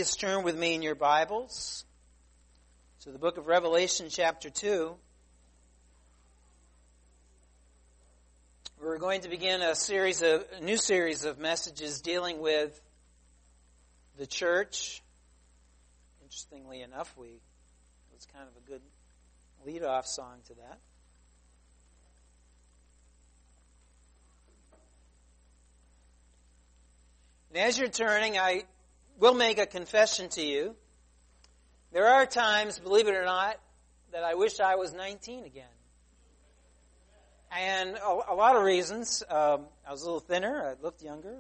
please turn with me in your Bibles to the book of Revelation chapter 2. We're going to begin a new series of messages dealing with the church. Interestingly enough, it was kind of a good lead-off song to that. And as you're turning, I will make a confession to you. There are times, believe it or not, that I wish I was 19 again. And a lot of reasons. I was a little thinner. I looked younger.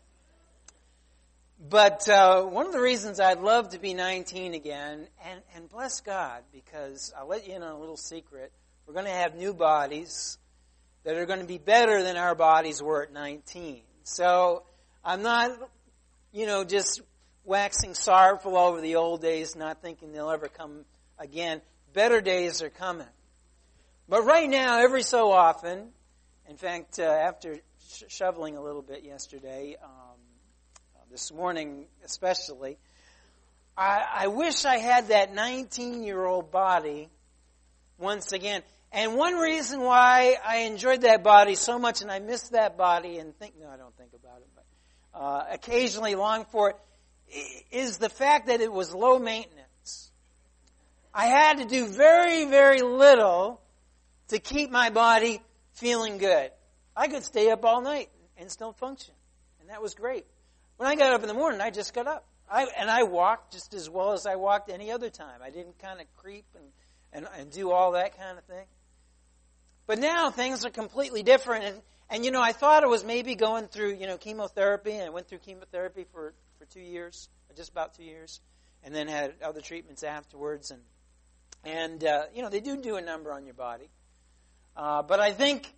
But one of the reasons I'd love to be 19 again, and bless God, because I'll let you in on a little secret. We're going to have new bodies that are going to be better than our bodies were at 19. So I'm not, just waxing sorrowful over the old days, not thinking they'll ever come again. Better days are coming. But right now, every so often, in fact, after shoveling a little bit yesterday, this morning especially, I wish I had that 19-year-old body once again. And one reason why I enjoyed that body so much, and I miss that body and I don't think about it, but occasionally long for it, is the fact that it was low maintenance. I had to do very, very little to keep my body feeling good. I could stay up all night and still function. And that was great. When I got up in the morning, I just got up. I walked just as well as I walked any other time. I didn't kind of creep and do all that kind of thing. But now things are completely different. And I thought I was maybe going through, chemotherapy. And I went through chemotherapy for 2 years, just about 2 years. And then had other treatments afterwards. And they do a number on your body. But I think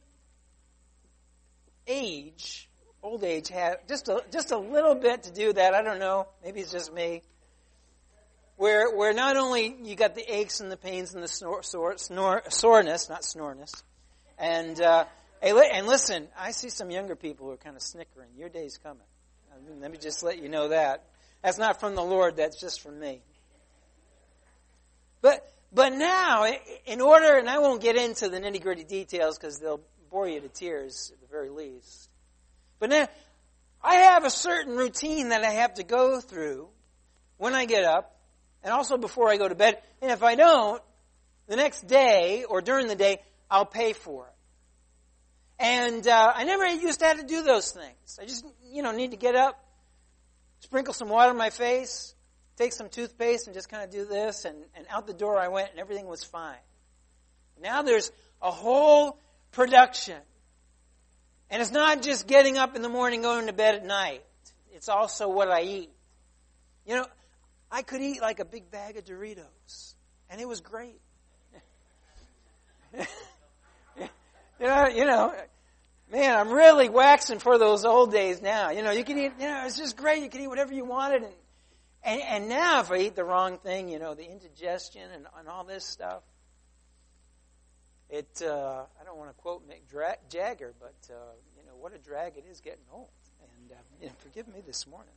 old age had just a little bit to do with that. I don't know. Maybe it's just me. Where not only you got the aches and the pains and the soreness, not snoreness. And listen, I see some younger people who are kind of snickering. Your day's coming. Let me just let you know that. That's not from the Lord. That's just from me. But now, in order, and I won't get into the nitty-gritty details because they'll bore you to tears at the very least. But now, I have a certain routine that I have to go through when I get up, and also before I go to bed. And if I don't, the next day or during the day, I'll pay for it. And I never used to have to do those things. I just, need to get up, sprinkle some water on my face, take some toothpaste and just kind of do this, and out the door I went, and everything was fine. Now there's a whole production. And it's not just getting up in the morning, going to bed at night. It's also what I eat. I could eat like a big bag of Doritos, and it was great. Man, I'm really waxing for those old days now. You can eat, it's just great. You can eat whatever you wanted, and now if I eat the wrong thing, the indigestion and all this stuff, I don't want to quote Mick Jagger, but, what a drag it is getting old. And forgive me this morning.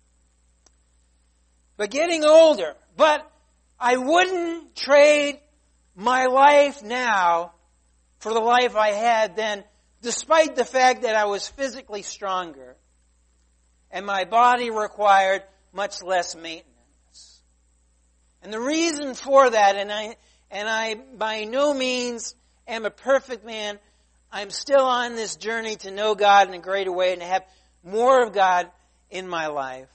But getting older. But I wouldn't trade my life now for the life I had then, despite the fact that I was physically stronger and my body required much less maintenance. And the reason for that, and I by no means am a perfect man, I'm still on this journey to know God in a greater way and to have more of God in my life.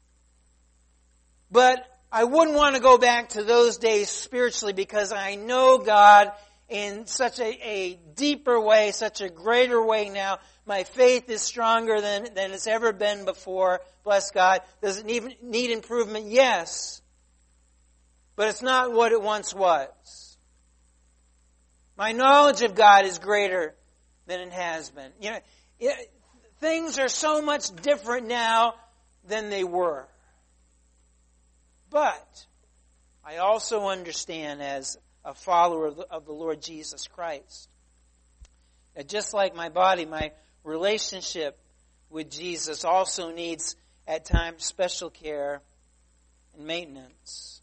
But I wouldn't want to go back to those days spiritually because I know God in such a deeper way, such a greater way now. My faith is stronger than it's ever been before. Bless God. Does it need improvement? Yes. But it's not what it once was. My knowledge of God is greater than it has been. Things are so much different now than they were. But I also understand as a follower of the Lord Jesus Christ that just like my body, my relationship with Jesus also needs at times special care and maintenance.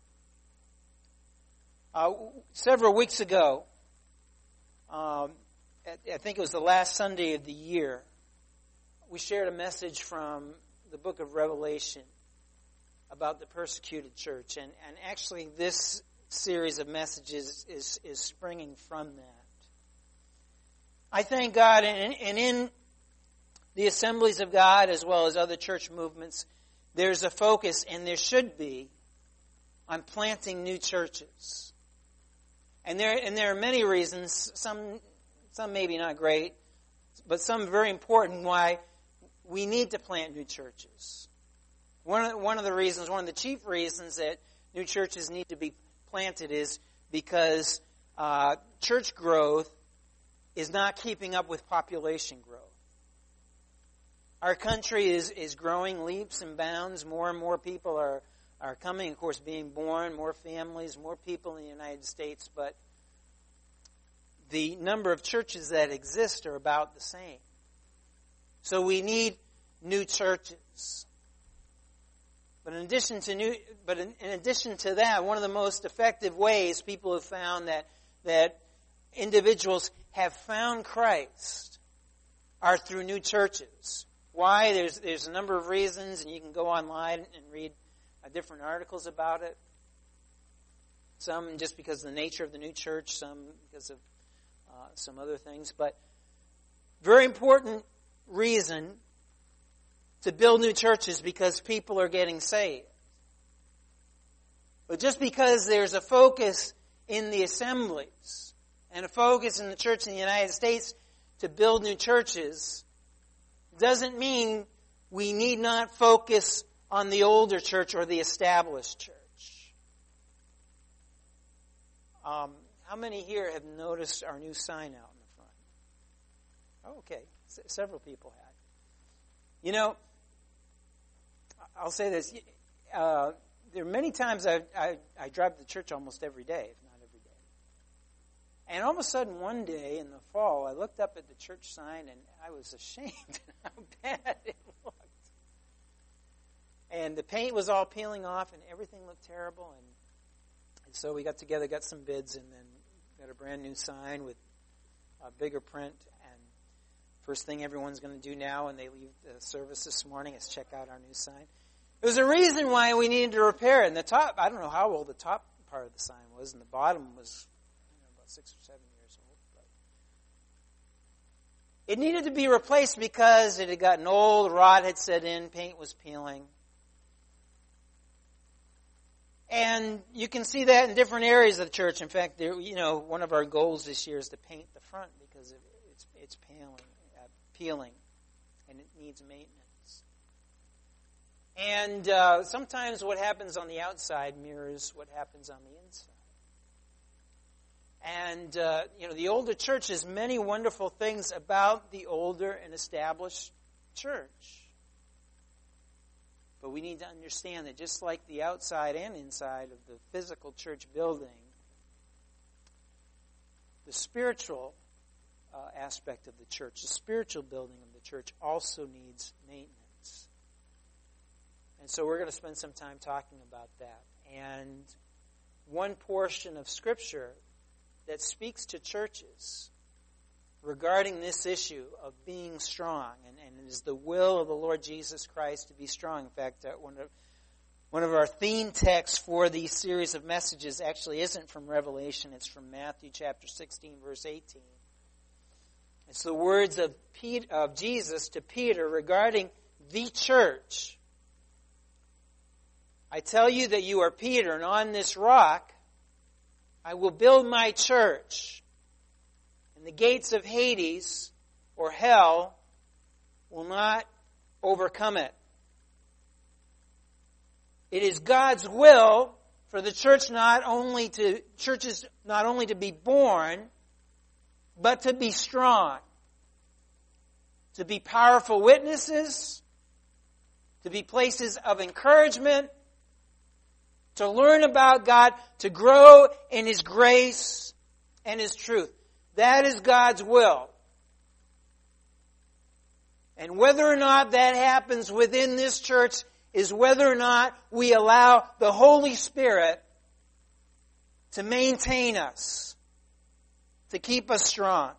Several weeks ago, I think it was the last Sunday of the year, we shared a message from the book of Revelation about the persecuted church. And actually this series of messages is springing from that. I thank God, and in the Assemblies of God as well as other church movements, there's a focus, and there should be, on planting new churches. And there are many reasons, some maybe not great, but some very important why we need to plant new churches. One of the chief reasons that new churches need to be planted is because church growth is not keeping up with population growth. Our country is growing leaps and bounds. More and more people are coming, of course, being born, more families, more people in the United States, but the number of churches that exist are about the same. So we need new churches. But in addition to that, one of the most effective ways people have found that individuals have found Christ are through new churches. Why? There's a number of reasons, and you can go online and read different articles about it. Some just because of the nature of the new church, some because of some other things. But very important reason to build new churches because people are getting saved. But just because there's a focus in the assemblies and a focus in the church in the United States to build new churches doesn't mean we need not focus on the older church or the established church. How many here have noticed our new sign out in the front? Oh, okay, several people have. You know, I'll say this. There are many times I drive to church almost every day, if not every day. And all of a sudden one day in the fall, I looked up at the church sign and I was ashamed how bad it looked. And the paint was all peeling off and everything looked terrible. And so we got together, got some bids, and then got a brand new sign with a bigger print. And first thing everyone's going to do now when they leave the service this morning is check out our new sign. There's a reason why we needed to repair it. And the top, I don't know how old the top part of the sign was, and the bottom was about 6 or 7 years old. But it needed to be replaced because it had gotten old, rot had set in, paint was peeling. And you can see that in different areas of the church. In fact, one of our goals this year is to paint the front because it's peeling, and it needs maintenance. And sometimes what happens on the outside mirrors what happens on the inside. And the older church has many wonderful things about the older and established church. But we need to understand that just like the outside and inside of the physical church building, the spiritual aspect of the church, the spiritual building of the church also needs maintenance. And so we're going to spend some time talking about that. And one portion of Scripture that speaks to churches regarding this issue of being strong, and it is the will of the Lord Jesus Christ to be strong. In fact, one of our theme texts for these series of messages actually isn't from Revelation, it's from Matthew chapter 16, verse 18. It's the words of Jesus to Peter regarding the church. I tell you that you are Peter, and on this rock I will build my church, and the gates of Hades, or hell, will not overcome it. It is God's will for the churches not only to be born, but to be strong, to be powerful witnesses, to be places of encouragement, to learn about God, to grow in His grace and His truth. That is God's will. And whether or not that happens within this church is whether or not we allow the Holy Spirit to maintain us, to keep us strong.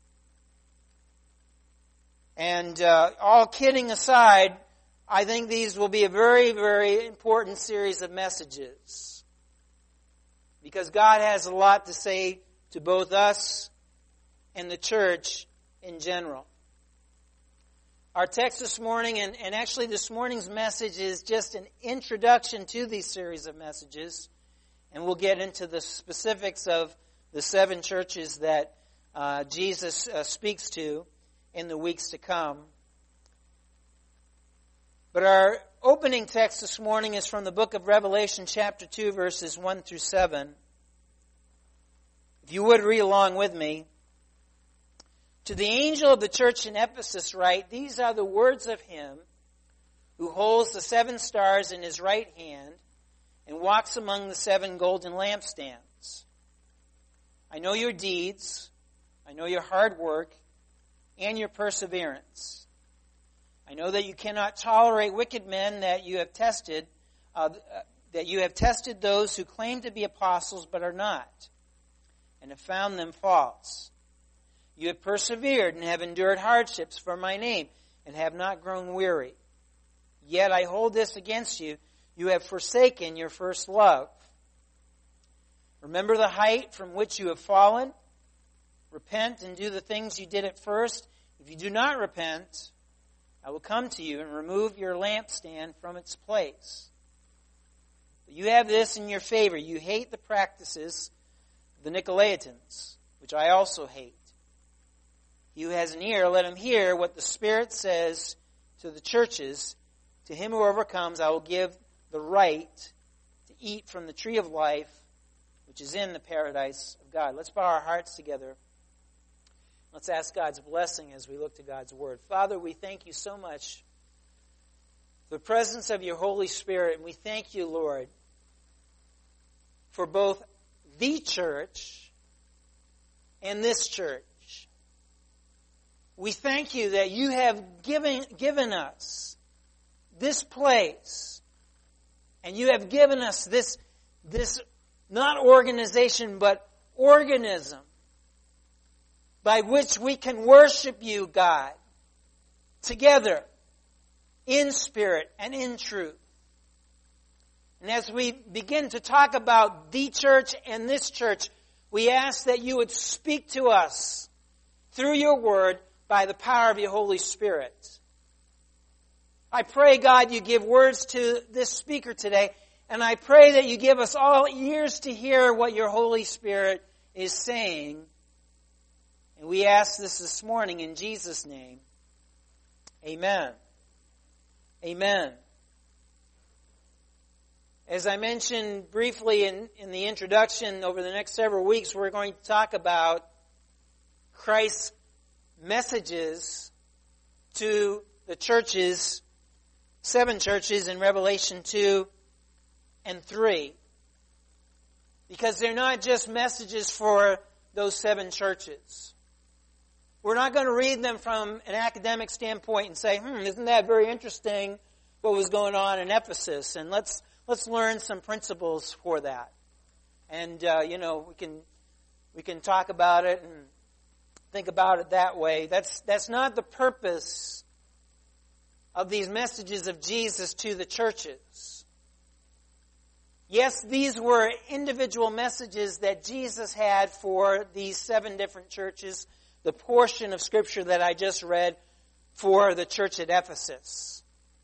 And all kidding aside, I think these will be a very, very important series of messages. Because God has a lot to say to both us and the church in general. Our text this morning, and actually this morning's message, is just an introduction to these series of messages. And we'll get into the specifics of the 7 churches that Jesus speaks to in the weeks to come. But our opening text this morning is from the book of Revelation, chapter 2, verses 1 through 7. If you would read along with me. To the angel of the church in Ephesus write, these are the words of him who holds the 7 stars in his right hand and walks among the 7 golden lampstands. I know your deeds, I know your hard work, and your perseverance. I know that you cannot tolerate wicked men, that you have tested those who claim to be apostles but are not, and have found them false. You have persevered and have endured hardships for my name, and have not grown weary. Yet I hold this against you: you have forsaken your first love. Remember the height from which you have fallen. Repent and do the things you did at first. If you do not repent, I will come to you and remove your lampstand from its place. But you have this in your favor: you hate the practices of the Nicolaitans, which I also hate. He who has an ear, let him hear what the Spirit says to the churches. To him who overcomes, I will give the right to eat from the tree of life, which is in the paradise of God. Let's bow our hearts together. Let's ask God's blessing as we look to God's Word. Father, we thank you so much for the presence of your Holy Spirit, and we thank you, Lord, for both the church and this church. We thank you that you have given us this place, and you have given us this not organization, but organism by which we can worship you, God, together in spirit and in truth. And as we begin to talk about the church and this church, we ask that you would speak to us through your word by the power of your Holy Spirit. I pray, God, you give words to this speaker today, and I pray that you give us all ears to hear what your Holy Spirit is saying. And we ask this morning in Jesus' name. Amen. Amen. As I mentioned briefly in the introduction, over the next several weeks, we're going to talk about Christ's messages to the churches, 7 churches in Revelation 2 and 3. Because they're not just messages for those 7 churches. We're not going to read them from an academic standpoint and say, isn't that very interesting what was going on in Ephesus? And let's learn some principles for that. And, we can talk about it and think about it that way. That's not the purpose of these messages of Jesus to the churches. Yes, these were individual messages that Jesus had for these 7 different churches, the portion of Scripture that I just read for the church at Ephesus.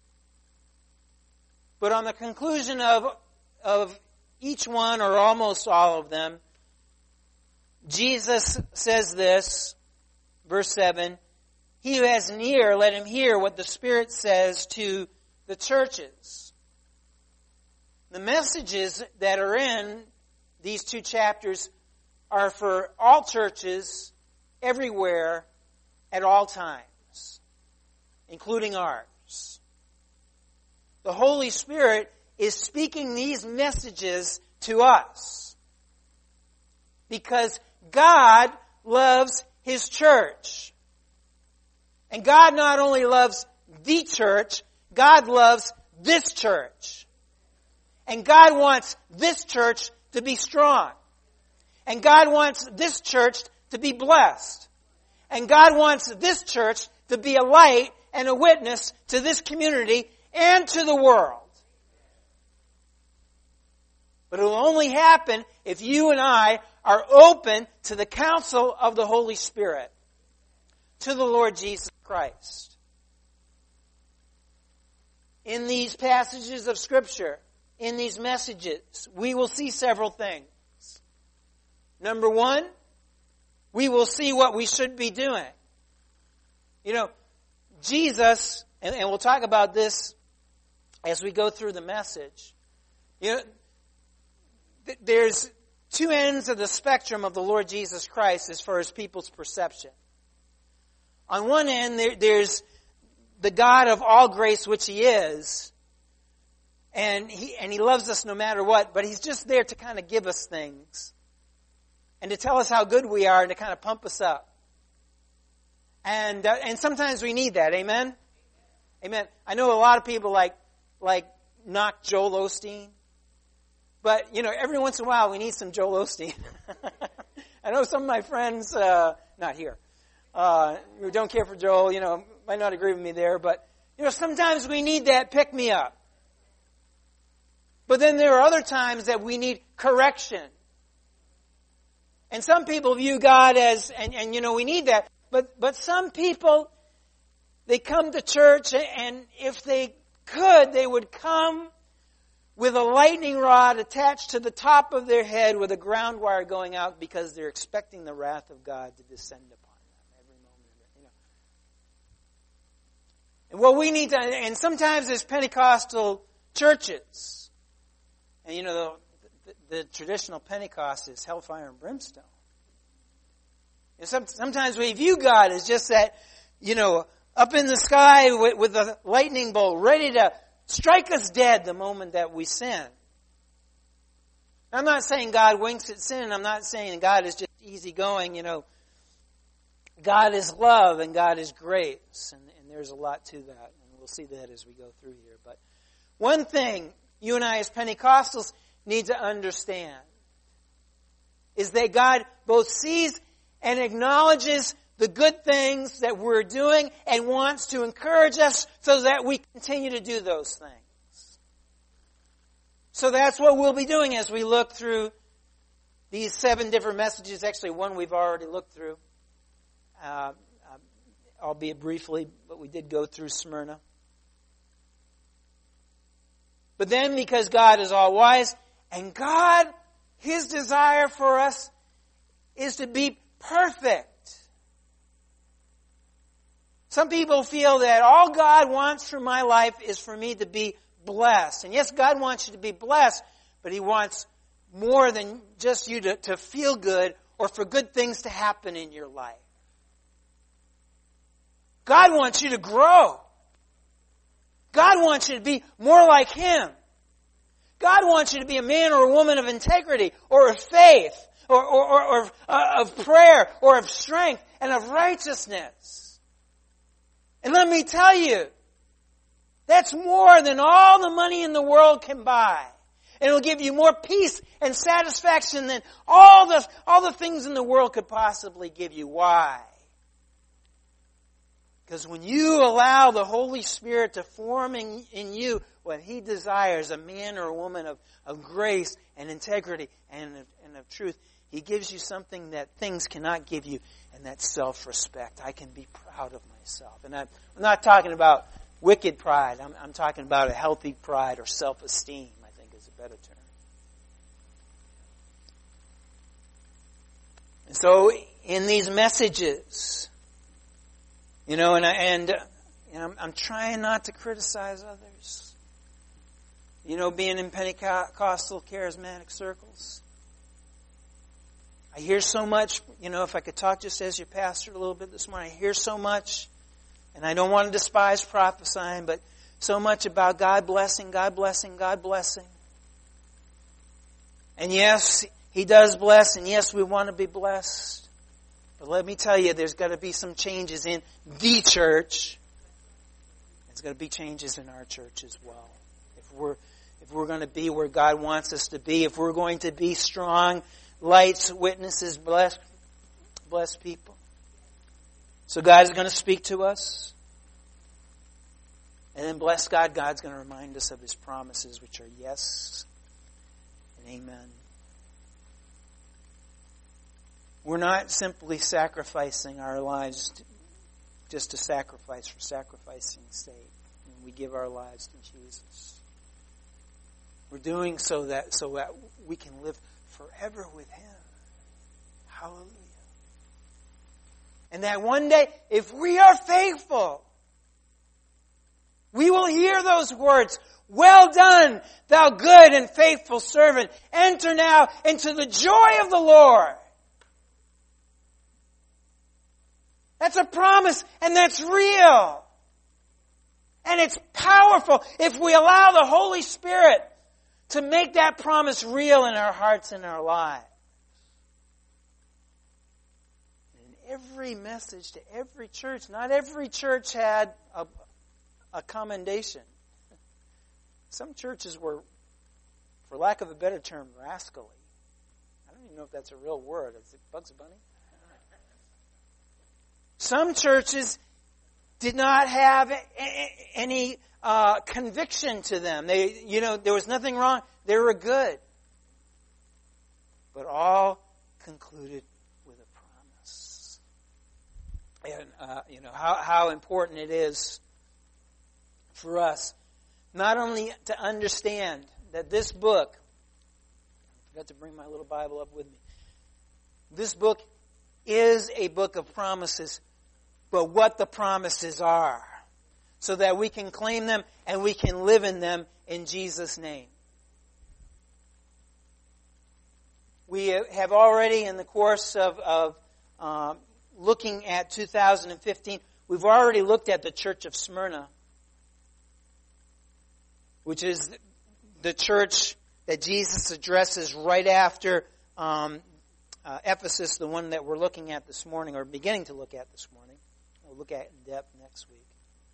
But on the conclusion of each one, or almost all of them, Jesus says this, verse 7, he who has an ear, let him hear what the Spirit says to the churches. The messages that are in these 2 chapters are for all churches, everywhere, at all times, including ours. The Holy Spirit is speaking these messages to us because God loves His church. And God not only loves the church, God loves this church. And God wants this church to be strong. And God wants this church to be blessed. And God wants this church to be a light and a witness to this community and to the world. But it will only happen if you and I are open to the counsel of the Holy Spirit, to the Lord Jesus Christ. In these passages of Scripture, in these messages, we will see several things. Number one, we will see what we should be doing. You know, Jesus, and we'll talk about this as we go through the message. You know, there's two ends of the spectrum of the Lord Jesus Christ as far as people's perception. On one end, there's the God of all grace, which He is, and He loves us no matter what, but He's just there to kind of give us things and to tell us how good we are and to kind of pump us up. And sometimes we need that. Amen? Amen. I know a lot of people like knock Joel Osteen. But, you know, every once in a while we need some Joel Osteen. I know some of my friends, not here, who don't care for Joel, you know, might not agree with me there. But, you know, sometimes we need that pick-me-up. But then there are other times that we need correction. And some people view God as, and you know, we need that. But some people, they come to church, and if they could, they would come with a lightning rod attached to the top of their head with a ground wire going out because they're expecting the wrath of God to descend upon them every moment. You know. And what we need to, and sometimes there's Pentecostal churches, and you know, the traditional Pentecost is hellfire and brimstone. And sometimes we view God as just that, you know, up in the sky with a lightning bolt, ready to strike us dead the moment that we sin. I'm not saying God winks at sin. I'm not saying God is just easygoing. You know, God is love and God is grace. And there's a lot to that. And we'll see that as we go through here. But one thing you and I as Pentecostals need to understand is that God both sees and acknowledges the good things that we're doing and wants to encourage us so that we continue to do those things. So that's what we'll be doing as we look through these 7 different messages. Actually, one we've already looked through, albeit briefly, but we did go through Smyrna. But then, because God is all wise, and God, His desire for us is to be perfect. Some people feel that all God wants for my life is for me to be blessed. And yes, God wants you to be blessed, but He wants more than just you to feel good or for good things to happen in your life. God wants you to grow. God wants you to be more like Him. God wants you to be a man or a woman of integrity or of faith or of prayer or of strength and of righteousness. And let me tell you, that's more than all the money in the world can buy. And it'll give you more peace and satisfaction than all the things in the world could possibly give you. Why? Because when you allow the Holy Spirit to form in you what He desires, a man or a woman of grace and integrity and of truth, He gives you something that things cannot give you, and that's self-respect. I can be proud of myself. And I'm not talking about wicked pride. I'm talking about a healthy pride or self-esteem, I think is a better term. And so in these messages, you know, and I'm trying not to criticize others. You know, being in Pentecostal charismatic circles, I hear so much, you know, if I could talk just as your pastor a little bit this morning, I hear so much, and I don't want to despise prophesying, but so much about God blessing, God blessing, God blessing. And yes, He does bless, and yes, we want to be blessed. But let me tell you, there's got to be some changes in the church. There's got to be changes in our church as well. we're going to be where God wants us to be, if we're going to be strong lights, witnesses, blessed people. So God is going to speak to us. And then bless God, God's going to remind us of His promises, which are yes and amen. We're not simply sacrificing our lives just to sacrifice for sacrificing's sake. And we give our lives to Jesus. We're doing so that we can live forever with Him. Hallelujah. And that one day, if we are faithful, we will hear those words, "Well done, thou good and faithful servant. Enter now into the joy of the Lord." That's a promise, and that's real. And it's powerful if we allow the Holy Spirit to make that promise real in our hearts and our lives. In every message to every church, not every church had a commendation. Some churches were, for lack of a better term, rascally. I don't even know if that's a real word. Is it Bugs Bunny? Some churches did not have any conviction to them. There was nothing wrong. They were good. But all concluded with a promise. And how important it is for us not only to understand that this book, I forgot to bring my little Bible up with me. This book is a book of promises, but what the promises are, so that we can claim them and we can live in them in Jesus' name. We have already, in the course of looking at 2015, we've already looked at the church of Smyrna, which is the church that Jesus addresses right after Ephesus, the one that we're looking at this morning, or beginning to look at this morning. We'll look at it in depth next week.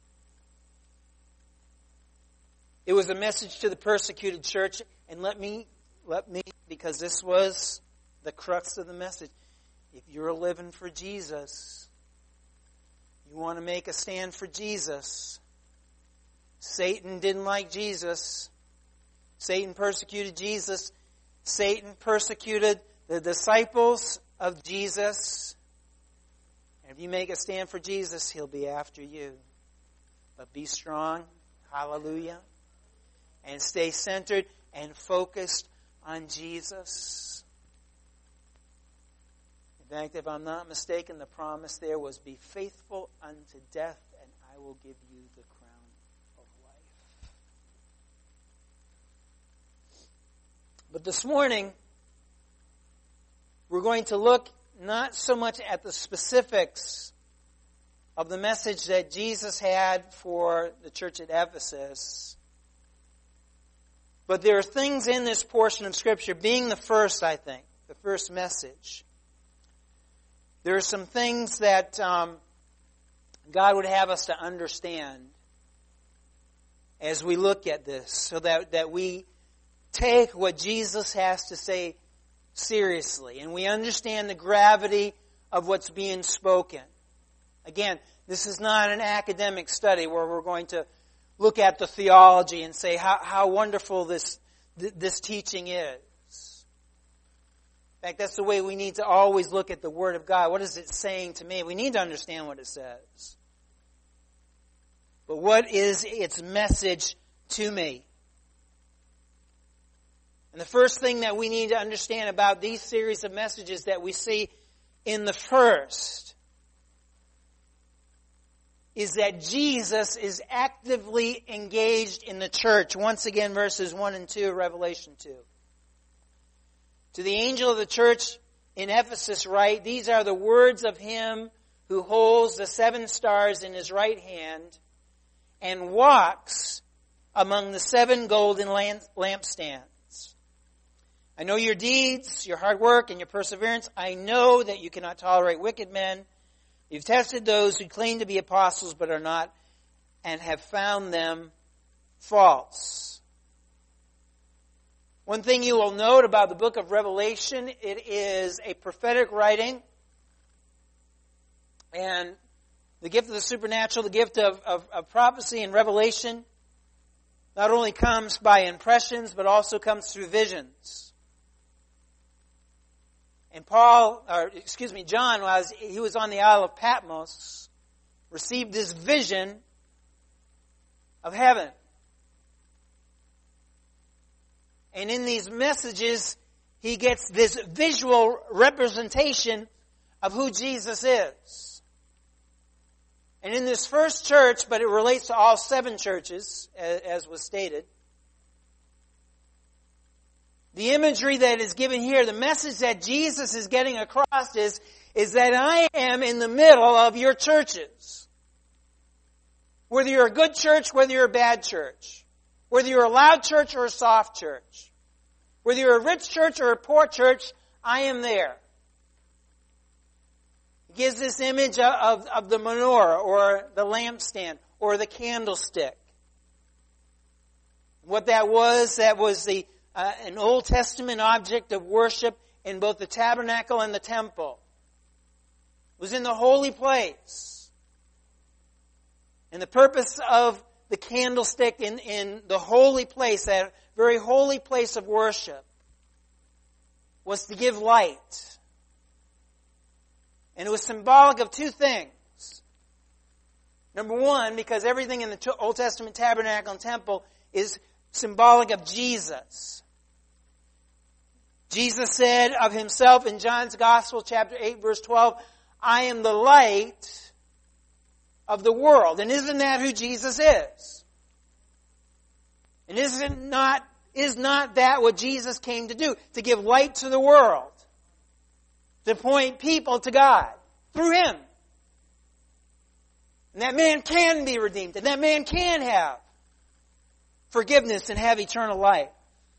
It was a message to the persecuted church, and let me, because this was the crux of the message. If you're living for Jesus, you want to make a stand for Jesus. Satan didn't like Jesus. Satan persecuted Jesus. Satan persecuted the disciples of Jesus. And if you make a stand for Jesus, he'll be after you. But be strong, hallelujah, and stay centered and focused on Jesus. In fact, if I'm not mistaken, the promise there was, "Be faithful unto death, and I will give you the crown of life." But this morning, we're going to look not so much at the specifics of the message that Jesus had for the church at Ephesus, but there are things in this portion of Scripture, being the first, I think, the first message. There are some things that God would have us to understand as we look at this, so that we take what Jesus has to say seriously, and we understand the gravity of what's being spoken. Again, this is not an academic study where we're going to look at the theology and say how wonderful this teaching is. In fact, that's the way we need to always look at the Word of God. What is it saying to me? We need to understand what it says. But what is its message to me? And the first thing that we need to understand about these series of messages that we see in the first is that Jesus is actively engaged in the church. Once again, verses 1 and 2 of Revelation 2. To the angel of the church in Ephesus write, "These are the words of him who holds the 7 stars in his right hand and walks among the 7 golden lampstands. I know your deeds, your hard work, and your perseverance. I know that you cannot tolerate wicked men. You've tested those who claim to be apostles but are not, and have found them false." One thing you will note about the book of Revelation, it is a prophetic writing. And the gift of the supernatural, the gift of prophecy and revelation, not only comes by impressions, but also comes through visions. And John, he was on the Isle of Patmos, received this vision of heaven. And in these messages, he gets this visual representation of who Jesus is. And in this first church, but it relates to all 7 churches, as was stated, the imagery that is given here, the message that Jesus is getting across is that I am in the middle of your churches. Whether you're a good church, whether you're a bad church. Whether you're a loud church or a soft church. Whether you're a rich church or a poor church, I am there. He gives this image of the menorah or the lampstand or the candlestick. What that was an Old Testament object of worship in both the tabernacle and the temple. It was in the holy place. And the purpose of the candlestick in the holy place, that very holy place of worship, was to give light. And it was symbolic of 2 things. Number 1, because everything in the Old Testament tabernacle and temple is symbolic of Jesus. Jesus said of himself in John's Gospel, chapter 8, verse 12, I am the light of the world. And isn't that who Jesus is? And is not that what Jesus came to do? To give light to the world. To point people to God. Through Him. And that man can be redeemed. And that man can have forgiveness and have eternal life.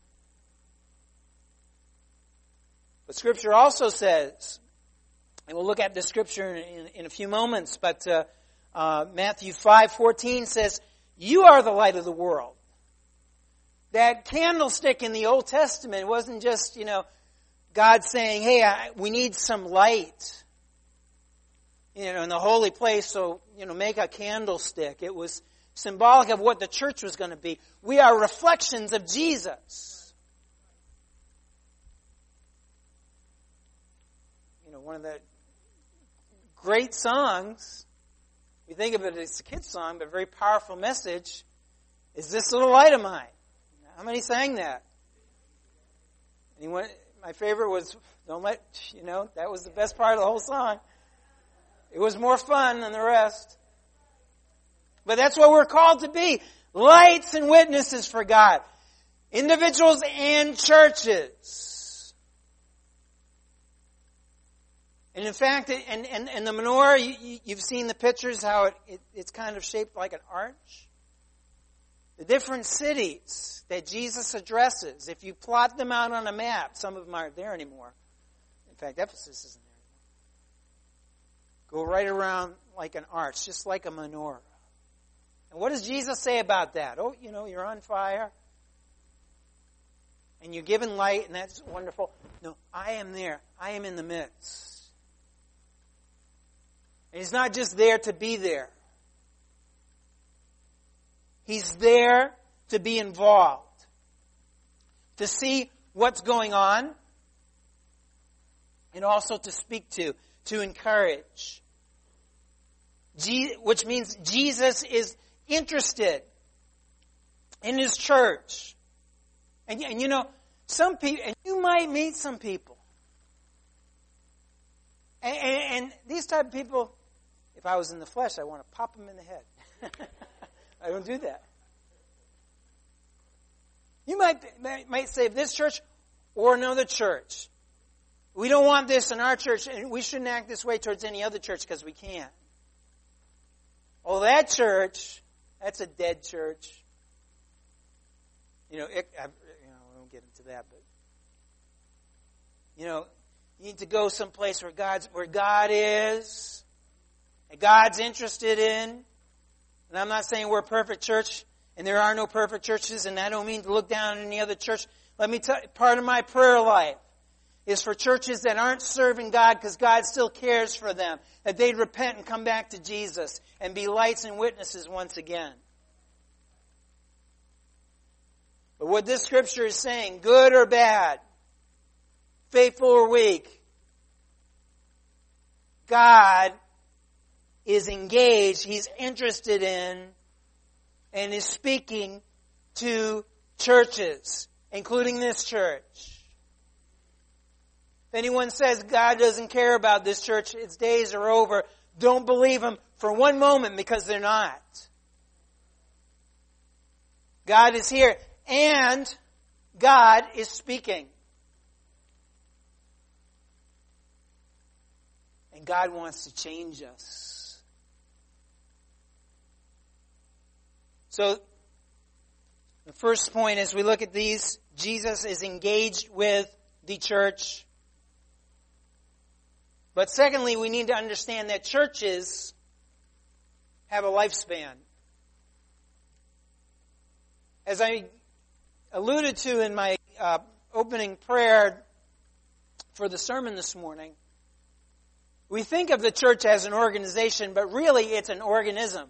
But Scripture also says, and we'll look at this Scripture in a few moments, but Matthew 5:14 says, you are the light of the world. That candlestick in the Old Testament wasn't just, God saying, hey, we need some light, in the holy place, so, make a candlestick. It was symbolic of what the church was going to be. We are reflections of Jesus. One of the great songs, we think of it as a kid's song, but a very powerful message, is This Little Light of Mine. How many sang that? Anyone? My favorite was, that was the best part of the whole song. It was more fun than the rest. But that's what we're called to be. Lights and witnesses for God. Individuals and churches. And in fact, and the menorah, you've seen the pictures, how it's kind of shaped like an arch. The different cities that Jesus addresses, if you plot them out on a map, some of them aren't there anymore. In fact, Ephesus isn't there anymore. Go right around like an arch, just like a menorah. And what does Jesus say about that? Oh, you're on fire. And you're given light, and that's wonderful. No, I am there. I am in the midst. And He's not just there to be there. He's there to be involved. To see what's going on. And also to speak to encourage. Which means Jesus is interested in His church. And some people, and you might meet some people. And these type of people, if I was in the flesh, I want to pop them in the head. I don't do that. You might say, this church or another church, we don't want this in our church, and we shouldn't act this way towards any other church because we can't. Oh, that church, that's a dead church. I won't get into that, but you need to go someplace where God is, and God's interested in. And I'm not saying we're a perfect church, and there are no perfect churches, and I don't mean to look down on any other church. Part of my prayer life is for churches that aren't serving God because God still cares for them, that they'd repent and come back to Jesus and be lights and witnesses once again. But what this scripture is saying, good or bad, faithful or weak, God is engaged, He's interested in, and is speaking to churches, including this church. If anyone says God doesn't care about this church, its days are over, don't believe them for one moment, because they're not. God is here, and God is speaking. And God wants to change us. So, the first point as we look at these, Jesus is engaged with the church. But secondly, we need to understand that churches have a lifespan. As I alluded to in my opening prayer for the sermon this morning, we think of the church as an organization, but really it's an organism.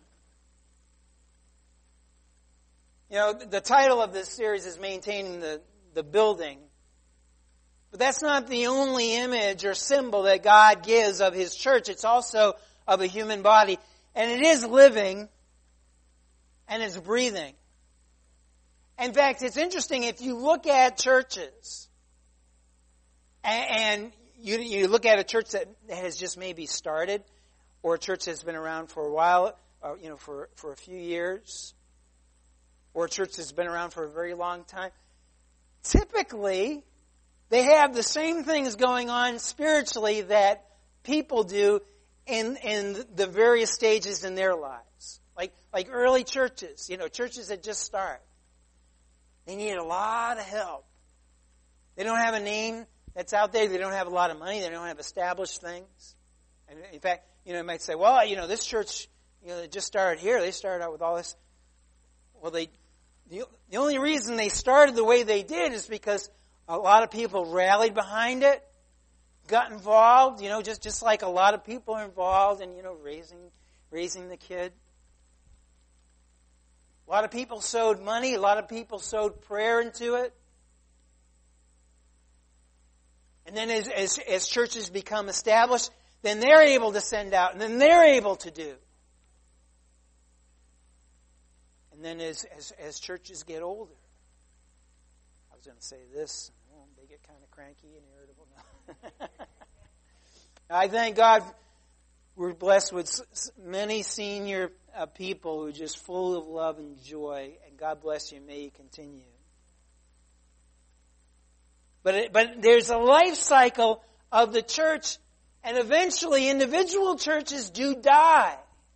You know, the title of this series is Maintaining the Building. But that's not the only image or symbol that God gives of His church. It's also of a human body. And it is living, and it's breathing. In fact, it's interesting, if you look at churches, and you look at a church that has just maybe started, or a church that's been around for a while, or, for a few years, or a church that's been around for a very long time, typically, they have the same things going on spiritually that people do in the various stages in their lives. Like early churches, churches that just start. They need a lot of help. They don't have a name that's out there. They don't have a lot of money. They don't have established things. And in fact, you might say, well, this church, they just started here. They started out with all this. Well, the only reason they started the way they did is because a lot of people rallied behind it, got involved, just like a lot of people are involved in, raising the kid. A lot of people sowed money. A lot of people sowed prayer into it. And then as churches become established, then they're able to send out, and then they're able to do. And then as churches get older, I was going to say this, they get kind of cranky and irritable now. I thank God we're blessed with many senior people who are just full of love and joy, and God bless you, may you continue. But there's a life cycle of the church, and eventually individual churches do die.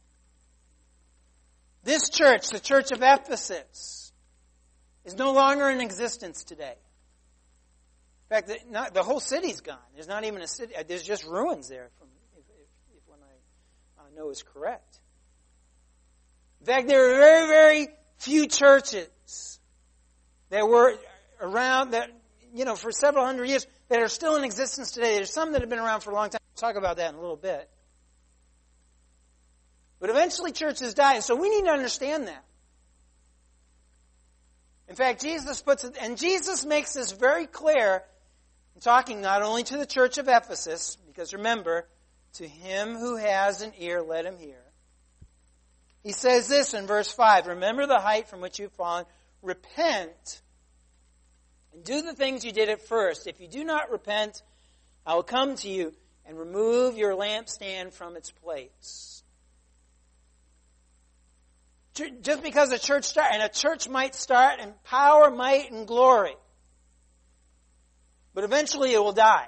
This church, the church of Ephesus, is no longer in existence today. In fact, the whole city's gone. There's not even a city. There's just ruins there, if what I know is correct. In fact, there are very, very few churches that were around that, for several hundred years that are still in existence today. There's some that have been around for a long time. We'll talk about that in a little bit. But eventually churches die, so we need to understand that. In fact, Jesus makes this very clear, talking not only to the church of Ephesus, because remember, to him who has an ear, let him hear. He says this in verse 5, remember the height from which you've fallen, repent, and do the things you did at first. If you do not repent, I will come to you and remove your lampstand from its place. Just because a church starts, and a church might start in power, might, and glory, but eventually it will die.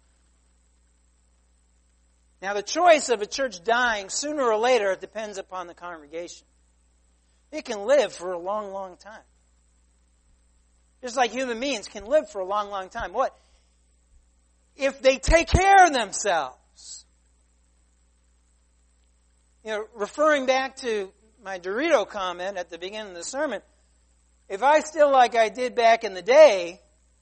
Now the choice of a church dying, sooner or later, it depends upon the congregation. It can live for a long, long time. Just like human beings can live for a long, long time. What? If they take care of themselves. Referring back to my Dorito comment at the beginning of the sermon, if I still like I did back in the day,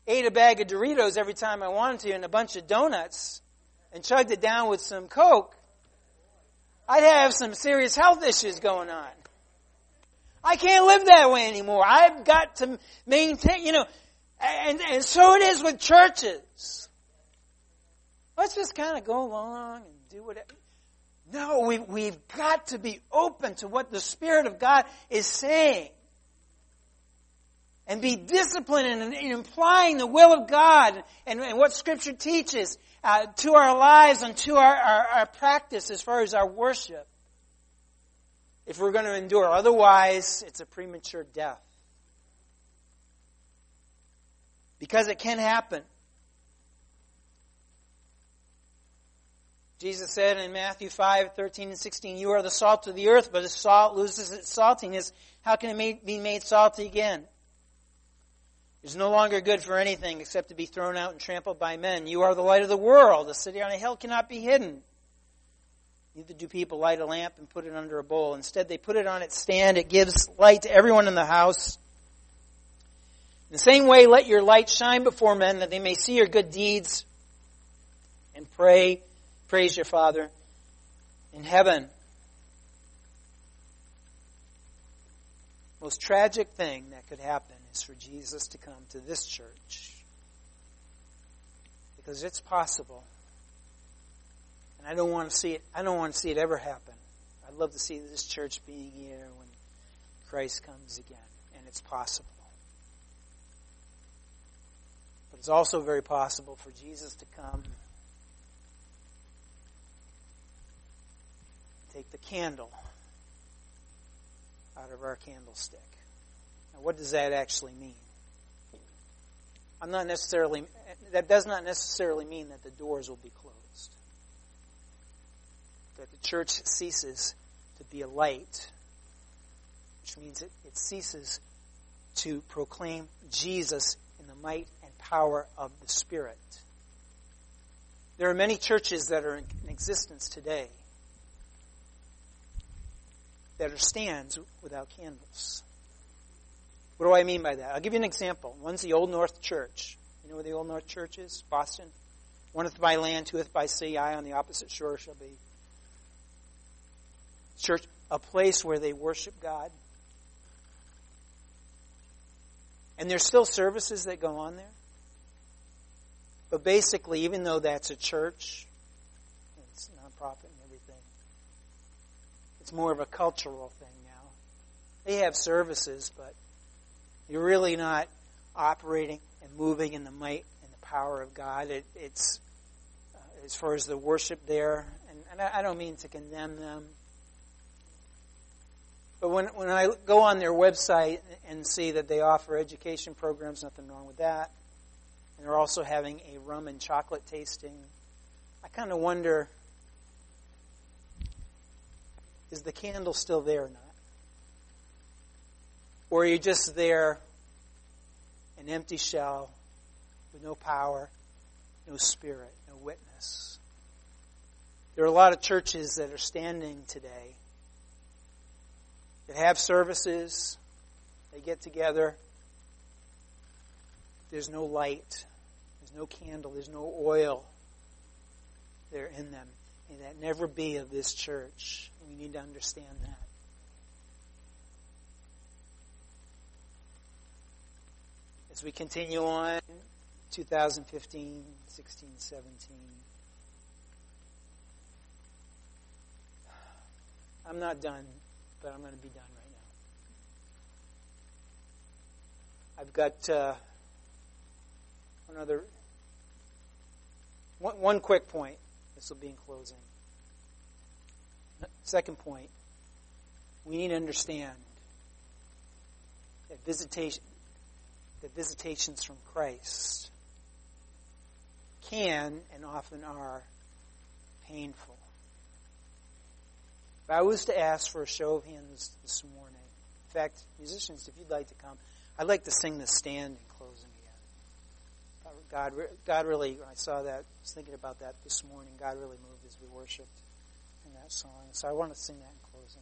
ate a bag of Doritos every time I wanted to and a bunch of donuts and chugged it down with some Coke, I'd have some serious health issues going on. I can't live that way anymore. I've got to maintain, and so it is with churches. Let's just kind of go along and do whatever. No, we've got to be open to what the Spirit of God is saying. And be disciplined in implying the will of God and what Scripture teaches to our lives and to our practice as far as our worship. If we're going to endure. Otherwise, it's a premature death. Because it can happen. Jesus said in Matthew 5:13 and 16, "You are the salt of the earth, but if salt loses its saltiness, how can it be made salty again? It is no longer good for anything except to be thrown out and trampled by men. You are the light of the world. A city on a hill cannot be hidden. Neither do people light a lamp and put it under a bowl. Instead, they put it on its stand. It gives light to everyone in the house. In the same way, let your light shine before men, that they may see your good deeds and praise your Father in heaven." Most tragic thing that could happen is for Jesus to come to this church. Because it's possible. And I don't want to see it ever happen. I'd love to see this church being here when Christ comes again. And it's possible. But it's also very possible for Jesus to come, take the candle out of our candlestick. Now, what does that actually mean? That does not necessarily mean that the doors will be closed. That the church ceases to be a light, which means it ceases to proclaim Jesus in the might and power of the Spirit. There are many churches that are in existence today that are stands without candles. What do I mean by that? I'll give you an example. One's the Old North Church. You know where the Old North Church is? Boston. Oneth by land, twoeth by sea. I on the opposite shore shall be. Church, a place where they worship God. And there's still services that go on there. But basically, even though that's a church, it's nonprofit and everything, it's more of a cultural thing now. They have services, but you're really not operating and moving in the might and the power of God. It's as far as the worship there, and I don't mean to condemn them, but when I go on their website and see that they offer education programs, nothing wrong with that, and they're also having a rum and chocolate tasting, I kind of wonder, is the candle still there or not? Or are you just there, an empty shell, with no power, no spirit, no witness? There are a lot of churches that are standing today that have services, they get together, there's no light, there's no candle, there's no oil there in them. And that never be of this church. We need to understand that. As we continue on, 2015, 16, 17. I'm not done, but I'm going to be done right now. I've got one quick point. This will be in closing. Second point, we need to understand that visitations from Christ can and often are painful. If I was to ask for a show of hands this morning, in fact, musicians, if you'd like to come, I'd like to sing the stand in closing again. God really, when I saw that, I was thinking about that this morning. God really moved as we worshiped in that song. So I want to sing that in closing.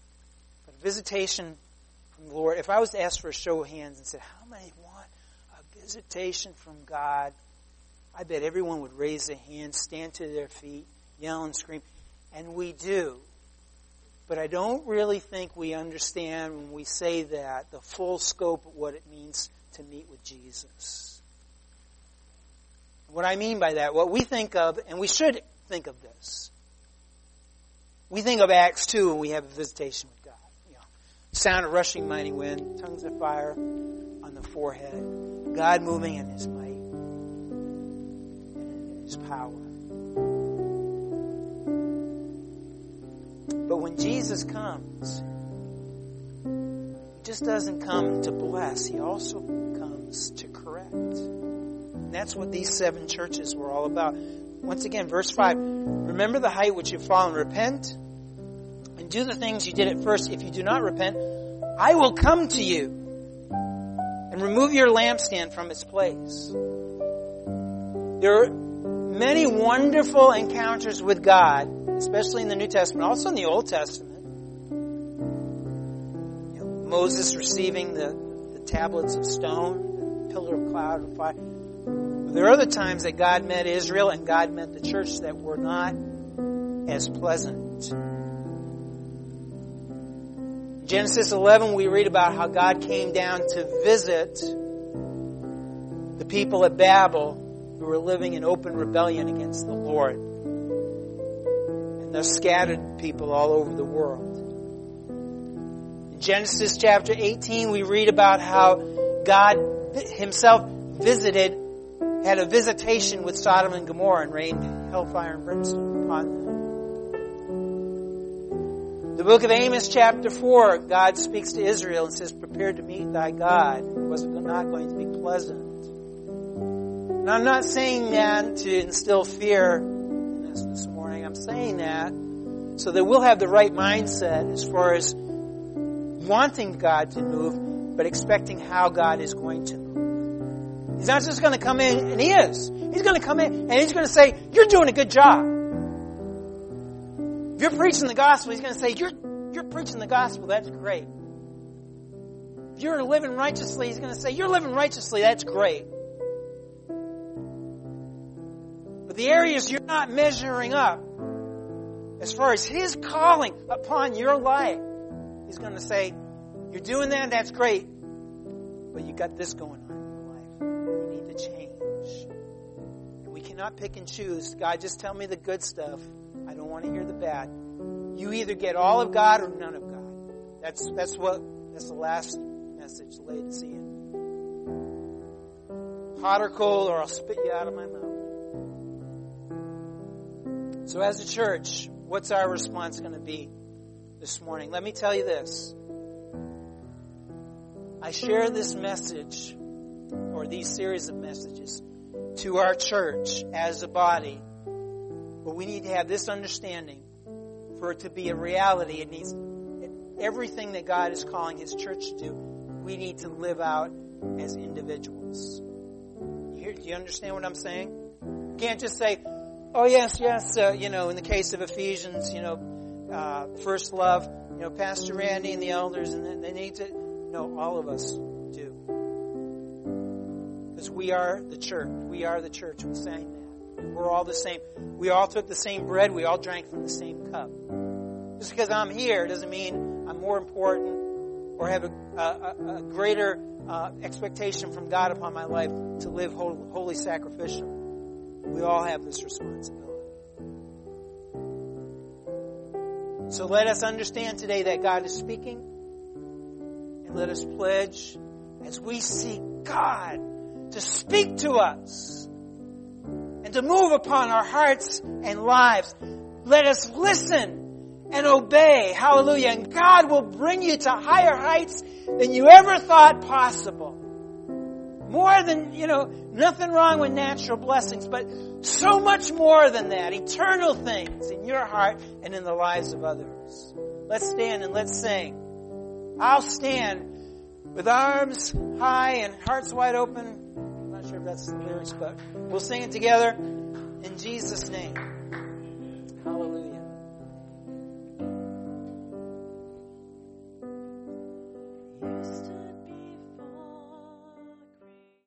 But a visitation from the Lord, if I was to ask for a show of hands and said, how many want a visitation from God, I bet everyone would raise their hands, stand to their feet, yell and scream. And we do. But I don't really think we understand when we say that the full scope of what it means to meet with Jesus. What I mean by that, what we think of, and we should think of this. We think of Acts 2 when we have a visitation with God. Sound of rushing mighty wind, tongues of fire on the forehead, God moving in His might and in His power. But when Jesus comes, He just doesn't come to bless. He also comes to correct. And that's what these 7 churches were all about. Once again, verse 5, remember the height which you've fallen, repent, and do the things you did at first. If you do not repent, I will come to you and remove your lampstand from its place. There are many wonderful encounters with God, especially in the New Testament, also in the Old Testament. Moses receiving the tablets of stone, the pillar of cloud and fire. There are other times that God met Israel and God met the church that were not as pleasant. In Genesis 11, we read about how God came down to visit the people at Babel who were living in open rebellion against the Lord. And thus scattered people all over the world. In Genesis chapter 18, we read about how God Himself had a visitation with Sodom and Gomorrah and rained hellfire and brimstone upon them. The book of Amos chapter 4, God speaks to Israel and says, prepare to meet thy God. It was not going to be pleasant. And I'm not saying that to instill fear in us this morning. I'm saying that so that we'll have the right mindset as far as wanting God to move, but expecting how God is going to move. He's not just going to come in, and He is. He's going to come in and He's going to say, you're doing a good job. If you're preaching the gospel, He's going to say, you're preaching the gospel, that's great. If you're living righteously, He's going to say, you're living righteously, that's great. But the areas you're not measuring up, as far as His calling upon your life, He's going to say, you're doing that, that's great. But you got this going on. Change. And we cannot pick and choose. God, just tell me the good stuff. I don't want to hear the bad. You either get all of God or none of God. That's the last message, the Laodicean. Hot or cold, or I'll spit you out of my mouth. So as a church, what's our response going to be this morning? Let me tell you this. I share this message or these series of messages to our church as a body. But we need to have this understanding. For it to be a reality, it needs everything that God is calling His church to do, we need to live out as individuals. Do you understand what I'm saying? You can't just say, oh yes, in the case of Ephesians, first love, Pastor Randy and the elders, and they need to, no, all of us do. Because we are the church. We are the church. We sang that. We're all the same. We all took the same bread. We all drank from the same cup. Just because I'm here doesn't mean I'm more important or have a greater expectation from God upon my life to live holy sacrificial. We all have this responsibility. So let us understand today that God is speaking, and let us pledge as we seek God to speak to us and to move upon our hearts and lives. Let us listen and obey. Hallelujah. And God will bring you to higher heights than you ever thought possible. More than, nothing wrong with natural blessings, but so much more than that. Eternal things in your heart and in the lives of others. Let's stand and let's sing. I'll stand with arms high and hearts wide open. I'm not sure if that's the lyrics, but we'll sing it together in Jesus' name.